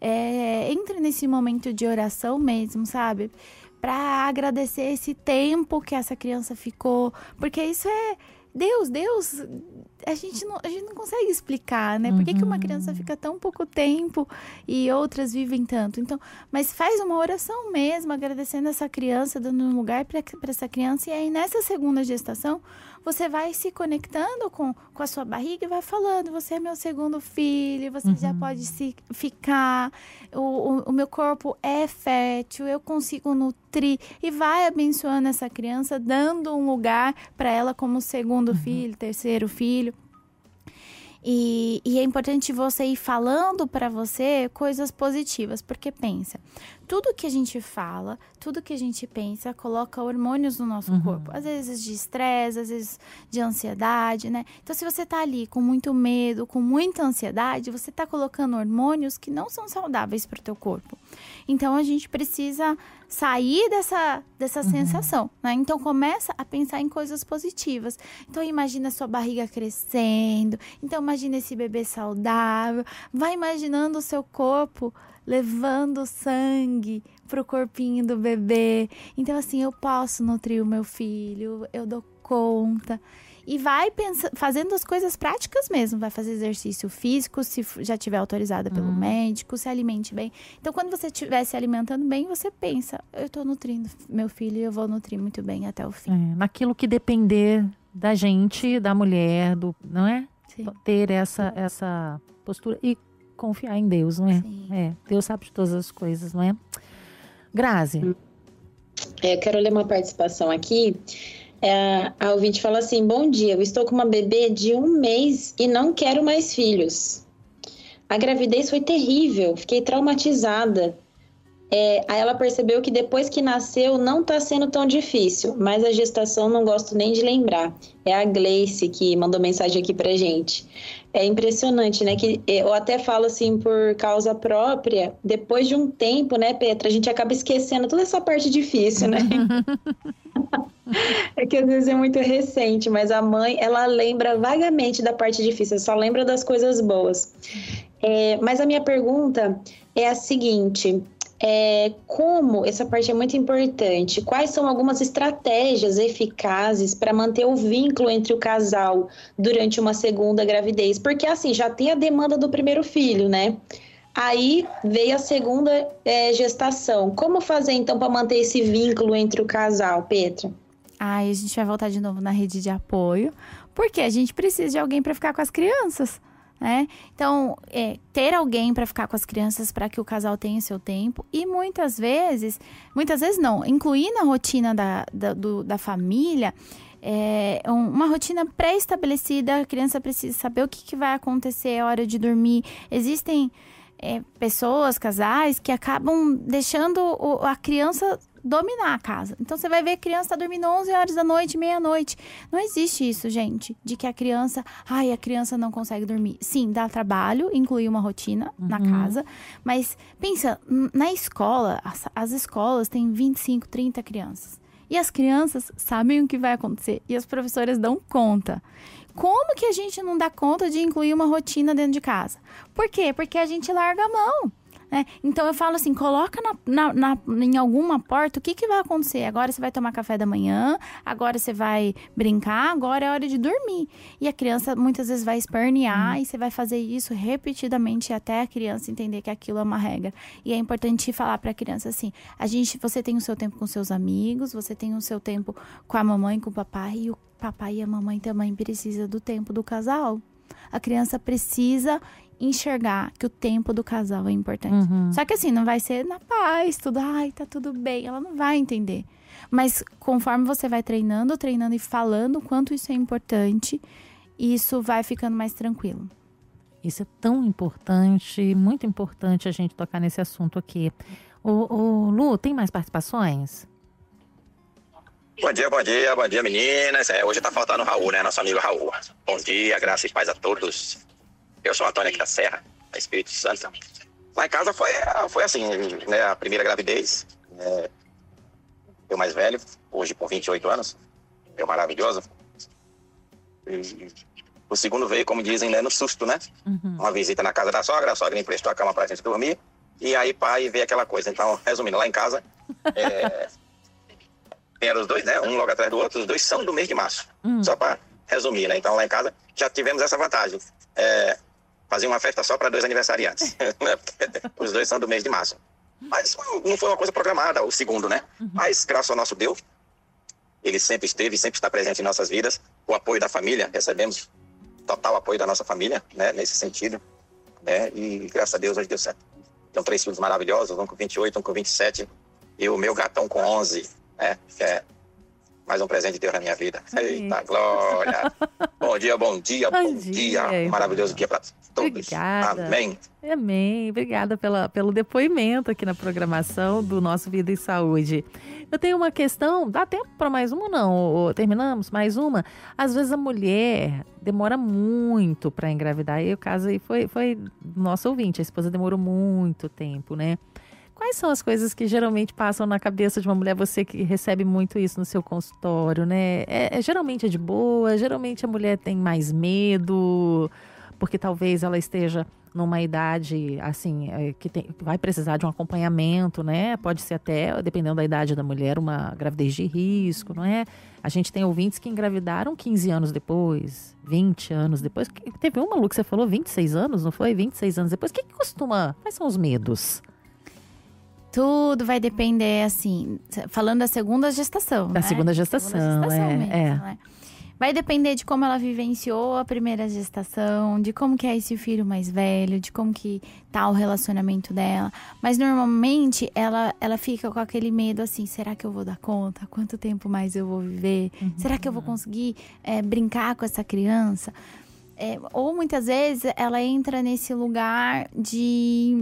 é, entra nesse momento de oração mesmo, sabe? Para agradecer esse tempo que essa criança ficou, porque isso é... Deus, Deus, a gente não, a gente não consegue explicar, né? Por que, uhum. que uma criança fica tão pouco tempo e outras vivem tanto? Então, mas faz uma oração mesmo, agradecendo essa criança, dando um lugar para essa criança. E aí, nessa segunda gestação, você vai se conectando com, com a sua barriga e vai falando, você é meu segundo filho, você uhum. já pode se ficar, o, o, o meu corpo é fértil, eu consigo nutrir. E vai abençoando essa criança, dando um lugar para ela como segundo uhum. filho, terceiro filho. E, e é importante você ir falando para você coisas positivas, porque pensa, tudo que a gente fala, tudo que a gente pensa, coloca hormônios no nosso uhum. corpo. Às vezes de estresse, às vezes de ansiedade, né? Então, se você tá ali com muito medo, com muita ansiedade, você tá colocando hormônios que não são saudáveis para o teu corpo. Então, a gente precisa sair dessa, dessa uhum. sensação, né? Então, começa a pensar em coisas positivas. Então, imagina sua barriga crescendo. Então, imagina esse bebê saudável. Vai imaginando o seu corpo levando sangue pro corpinho do bebê. Então, assim, eu posso nutrir o meu filho, eu dou conta. E vai pensa, fazendo as coisas práticas mesmo. Vai fazer exercício físico, se já tiver autorizada pelo uhum. médico, se alimente bem. Então, quando você estiver se alimentando bem, você pensa, eu tô nutrindo meu filho e eu vou nutrir muito bem até o fim. É, naquilo que depender da gente, da mulher, do, não é? Sim. Ter essa, essa postura e confiar em Deus, não é? Sim. É, Deus sabe de todas as coisas, não é? Grazi. É, eu quero ler uma participação aqui. É, a ouvinte fala assim: bom dia, eu estou com uma bebê de um mês e não quero mais filhos. A gravidez foi terrível, fiquei traumatizada. É, aí ela percebeu que depois que nasceu não está sendo tão difícil, mas a gestação não gosto nem de lembrar. É a Gleice que mandou mensagem aqui pra gente. É impressionante, né? Que eu até falo assim, por causa própria, depois de um tempo, né, Petra, a gente acaba esquecendo toda essa parte difícil, né? É que às vezes é muito recente, mas a mãe, ela lembra vagamente da parte difícil, só lembra das coisas boas. É, mas a minha pergunta é a seguinte: é, como, essa parte é muito importante, quais são algumas estratégias eficazes para manter o vínculo entre o casal durante uma segunda gravidez? Porque assim, já tem a demanda do primeiro filho, né? Aí veio a segunda é, gestação. Como fazer então para manter esse vínculo entre o casal, Petra? Ai, a gente vai voltar de novo na rede de apoio, porque a gente precisa de alguém para ficar com as crianças, né? Então, é, ter alguém para ficar com as crianças para que o casal tenha seu tempo. E muitas vezes, muitas vezes não, incluir na rotina da, da, do, da família, é, uma rotina pré-estabelecida. A criança precisa saber o que, que vai acontecer a hora de dormir. Existem é, pessoas, casais, que acabam deixando o, a criança dominar a casa. Então, você vai ver a criança tá dormindo onze horas da noite, meia-noite. Não existe isso, gente, de que a criança... Ai, a criança não consegue dormir. Sim, dá trabalho, incluir uma rotina uhum. na casa. Mas, pensa, na escola, as, as escolas têm vinte e cinco, trinta crianças. E as crianças sabem o que vai acontecer. E as professoras dão conta. Como que a gente não dá conta de incluir uma rotina dentro de casa? Por quê? Porque a gente larga a mão. É, então eu falo assim, coloca na, na, na, em alguma porta o que, que vai acontecer. Agora você vai tomar café da manhã, agora você vai brincar, agora é hora de dormir. E a criança muitas vezes vai espernear hum. e você vai fazer isso repetidamente até a criança entender que aquilo é uma regra. E é importante falar para a criança assim, a gente, você tem o seu tempo com seus amigos, você tem o seu tempo com a mamãe, com o papai, e o papai e a mamãe também precisam do tempo do casal. A criança precisa enxergar que o tempo do casal é importante. Uhum. Só que assim, não vai ser na paz, tudo, ai, tá tudo bem. Ela não vai entender. Mas conforme você vai treinando, treinando e falando o quanto isso é importante, isso vai ficando mais tranquilo. Isso é tão importante, muito importante a gente tocar nesse assunto aqui. Ô, ô, Lu, tem mais participações? Bom dia, bom dia, bom dia, meninas. É, hoje tá faltando o Raul, né? Nosso amigo Raul. Bom dia, graça e paz a todos. Eu sou o Antônio aqui da Serra, da Espírito Santo. Lá em casa foi, foi assim, né? A primeira gravidez. É, eu mais velho, hoje com vinte e oito anos. Eu maravilhoso. E o segundo veio, como dizem, né, no susto, né? Uhum. Uma visita na casa da sogra, a sogra emprestou a cama pra gente dormir. E aí, pai, veio aquela coisa. Então, resumindo, lá em casa, é, eram os dois, né? Um logo atrás do outro. Os dois são do mês de março. Uhum. Só pra resumir, né? Então, lá em casa, já tivemos essa vantagem. É, fazer uma festa só para dois aniversariantes. Os dois são do mês de março. Mas não foi uma coisa programada, o segundo, né? Uhum. Mas, graças ao nosso Deus, ele sempre esteve, sempre está presente em nossas vidas. O apoio da família, recebemos total apoio da nossa família, né? Nesse sentido. Né? E, graças a Deus, hoje deu certo. Tenho três filhos maravilhosos, um com vinte e oito, um com vinte e sete. E o meu gatão com onze, né? Que é Mais um presente de Deus na minha vida. Eita, glória. Bom dia, bom dia, bom, bom dia. dia. Um maravilhoso dia para todos. Obrigada. Amém. Amém. Obrigada pela, pelo depoimento aqui na programação do nosso Vida e Saúde. Eu tenho uma questão, dá tempo para mais uma ou não? Ou terminamos? Mais uma? Às vezes a mulher demora muito para engravidar. E o caso aí foi, foi nosso ouvinte, a esposa demorou muito tempo, né? Quais são as coisas que geralmente passam na cabeça de uma mulher, você que recebe muito isso no seu consultório, né? É, é, geralmente é de boa, geralmente a mulher tem mais medo, porque talvez ela esteja numa idade, assim, é, que tem, vai precisar de um acompanhamento, né? Pode ser até, dependendo da idade da mulher, uma gravidez de risco, não é? A gente tem ouvintes que engravidaram quinze anos depois, vinte anos depois. Teve uma, Lu, que você falou vinte e seis anos, não foi? vinte e seis anos depois. O que, que costuma? Quais são os medos? Tudo vai depender, assim, falando da segunda gestação, Da né? segunda gestação, segunda gestação é, mesmo, é. né? Vai depender de como ela vivenciou a primeira gestação, de como que é esse filho mais velho, de como que tá o relacionamento dela. Mas, normalmente, ela, ela fica com aquele medo, assim, será que eu vou dar conta? Quanto tempo mais eu vou viver? Uhum. Será que eu vou conseguir é, brincar com essa criança? É, ou, muitas vezes, ela entra nesse lugar de...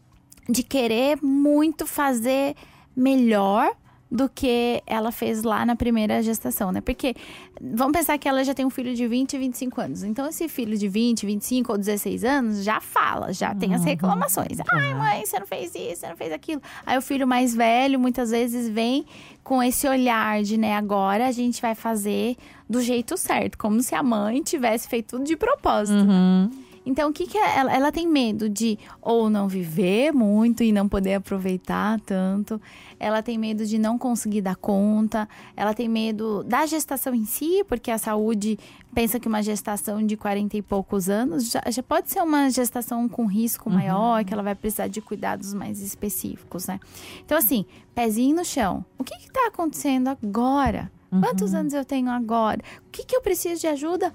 de querer muito fazer melhor do que ela fez lá na primeira gestação, né? Porque vamos pensar que ela já tem um filho de vinte, vinte e cinco anos. Então, esse filho de vinte, vinte e cinco ou dezesseis anos já fala, já tem as reclamações. Ai, mãe, você não fez isso, você não fez aquilo. Aí o filho mais velho, muitas vezes, vem com esse olhar de, né, agora a gente vai fazer do jeito certo. Como se a mãe tivesse feito tudo de propósito. Uhum. Então, o que que é? Ela, ela tem medo de ou não viver muito e não poder aproveitar tanto. Ela tem medo de não conseguir dar conta. Ela tem medo da gestação em si, porque a saúde pensa que uma gestação de quarenta e poucos anos já, já pode ser uma gestação com risco maior, uhum. que ela vai precisar de cuidados mais específicos, né? Então, assim, pezinho no chão. O que que tá acontecendo agora? Uhum. Quantos anos eu tenho agora? O que que eu preciso de ajuda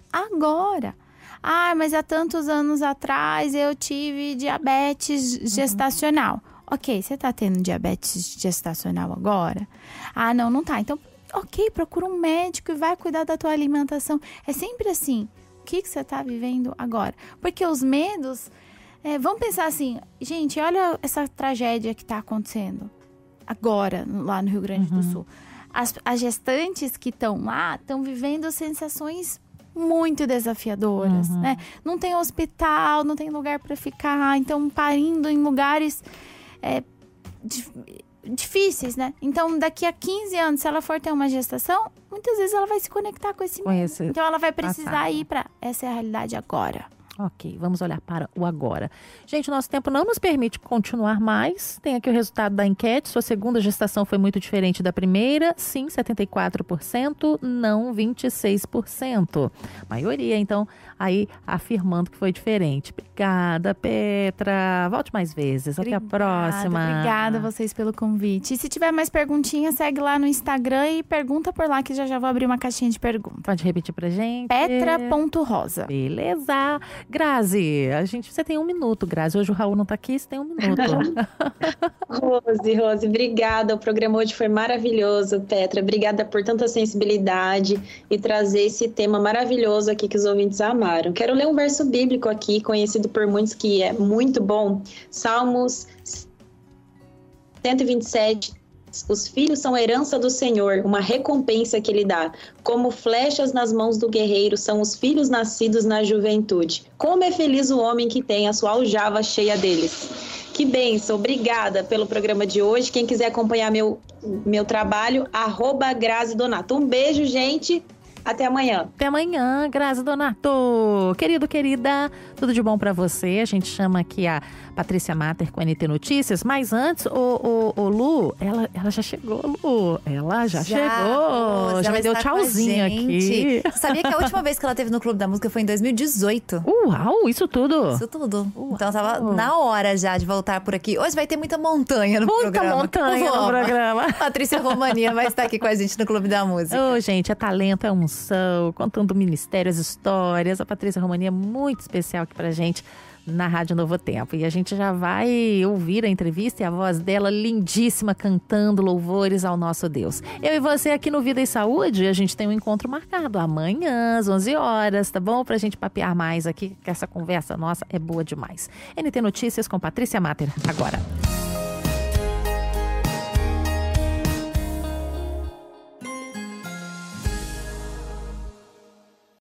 agora? Ah, mas há tantos anos atrás eu tive diabetes uhum. gestacional. Ok, você tá tendo diabetes gestacional agora? Ah, não, não tá. Então, ok, procura um médico e vai cuidar da tua alimentação. É sempre assim. O que, que você tá vivendo agora? Porque os medos... É, vamos pensar assim, gente, olha essa tragédia que tá acontecendo agora, lá no Rio Grande uhum. do Sul. As, as gestantes que estão lá estão vivendo sensações muito desafiadoras, uhum. né? Não tem hospital, não tem lugar para ficar, então parindo em lugares é, dif- difíceis, né? Então, daqui a quinze anos, se ela for ter uma gestação, muitas vezes ela vai se conectar com esse medo. Então, ela vai precisar passado. ir para essa é a realidade agora. Ok, vamos olhar para o agora. Gente, o nosso tempo não nos permite continuar mais. Tem aqui o resultado da enquete. Sua segunda gestação foi muito diferente da primeira? Sim, setenta e quatro por cento. Não, vinte e seis por cento. Maioria, então, aí afirmando que foi diferente. Obrigada, Petra. Volte mais vezes. Até obrigada, a próxima. Obrigada a vocês pelo convite. E se tiver mais perguntinhas, segue lá no Instagram e pergunta por lá, que já já vou abrir uma caixinha de perguntas. Pode repetir pra gente? Petra ponto rosa. Beleza. Grazi, a gente, você tem um minuto, Grazi. Hoje o Raul não tá aqui, você tem um minuto. Rose, Rose, obrigada. O programa hoje foi maravilhoso, Petra. Obrigada por tanta sensibilidade e trazer esse tema maravilhoso aqui que os ouvintes amaram. Quero ler um verso bíblico aqui, conhecido por muitos, que é muito bom. Salmos cento e vinte e sete. Os filhos são herança do Senhor, uma recompensa que Ele dá. Como flechas nas mãos do guerreiro são os filhos nascidos na juventude. Como é feliz o homem que tem a sua aljava cheia deles. Que bênção, obrigada pelo programa de hoje. Quem quiser acompanhar meu, meu trabalho, arroba Grazi Donato. Um beijo, gente. Até amanhã. Até amanhã, Grazi Donato. Querido, querida, tudo de bom pra você. A gente chama aqui a Patrícia Mater com a N T Notícias. Mas antes, o, o, o Lu, ela, ela já chegou, Lu. Ela já, já chegou. Já, já me deu tchauzinho aqui. Sabia que a última vez que ela teve no Clube da Música foi em dois mil e dezoito. Uau, isso tudo? Isso tudo. Uau. Então tava na hora já de voltar por aqui. Hoje vai ter muita montanha no muita programa. Muita montanha no programa. Patrícia Romania vai estar aqui com a gente no Clube da Música. Ô, gente, é talento, é um unção, contando o ministério, as histórias. A Patrícia Romani é muito especial aqui pra gente na Rádio Novo Tempo. E a gente já vai ouvir a entrevista e a voz dela lindíssima cantando louvores ao nosso Deus. Eu e você aqui no Vida e Saúde, a gente tem um encontro marcado amanhã às onze horas, tá bom? Pra gente papear mais aqui, que essa conversa nossa é boa demais. N T Notícias com Patrícia Matter, agora.